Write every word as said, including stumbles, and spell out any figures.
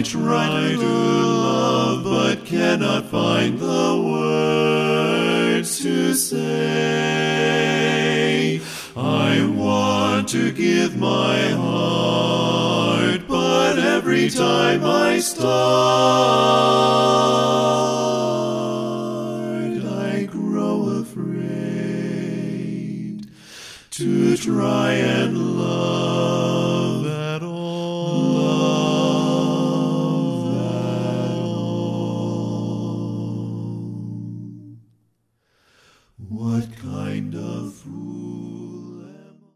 try to love, but cannot find the words to say. I want to give my heart, but every time I start, I grow afraid to try and